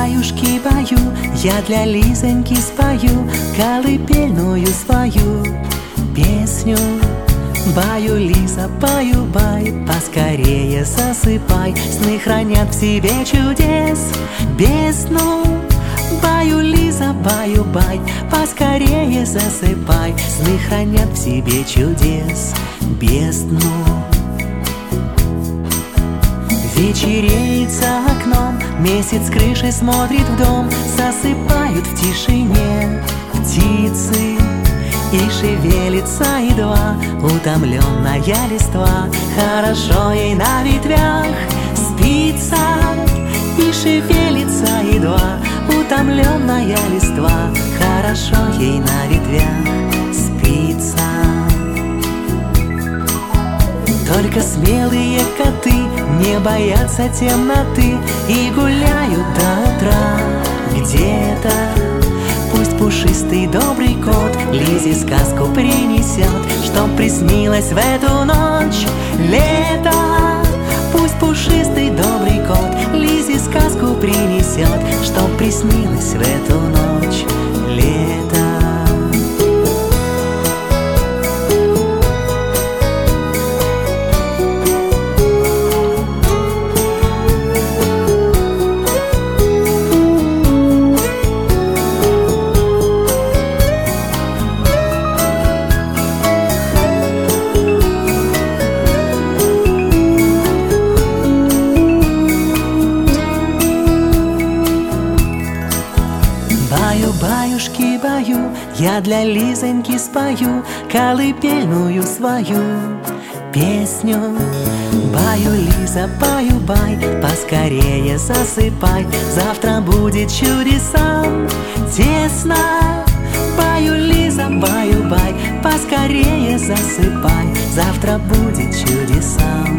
баю-баюшки баю, я для Лизоньки спою колыбельную свою песню. Баю, Лиза, баю-бай, поскорее засыпай, сны хранят в себе чудес бездну. Баю, Лиза, баю-бай, поскорее засыпай, сны хранят в себе чудес бездну. Вечереет за окном, месяц с крыши смотрит в дом, засыпают в тишине птицы. И шевелится едва утомленная листва, хорошо ей на ветвях спится. И шевелится едва утомленная листва, хорошо ей на ветвях спится. Только смелые коты не боятся темноты и гуляют до утра где-то. Пусть пушистый добрый кот Лизе сказку принесет, чтоб приснилось в эту ночь лето. Пусть пушистый добрый кот Лизе сказку принесет, чтоб приснилось в эту ночь лето. Баю-баюшки баю, я для Лизоньки спою колыбельную свою песню. Баю, Лиза, баю-бай, поскорее засыпай, завтра будет чудесам тесно. Баю, Лиза, баю-бай, поскорее засыпай, завтра будет чудесам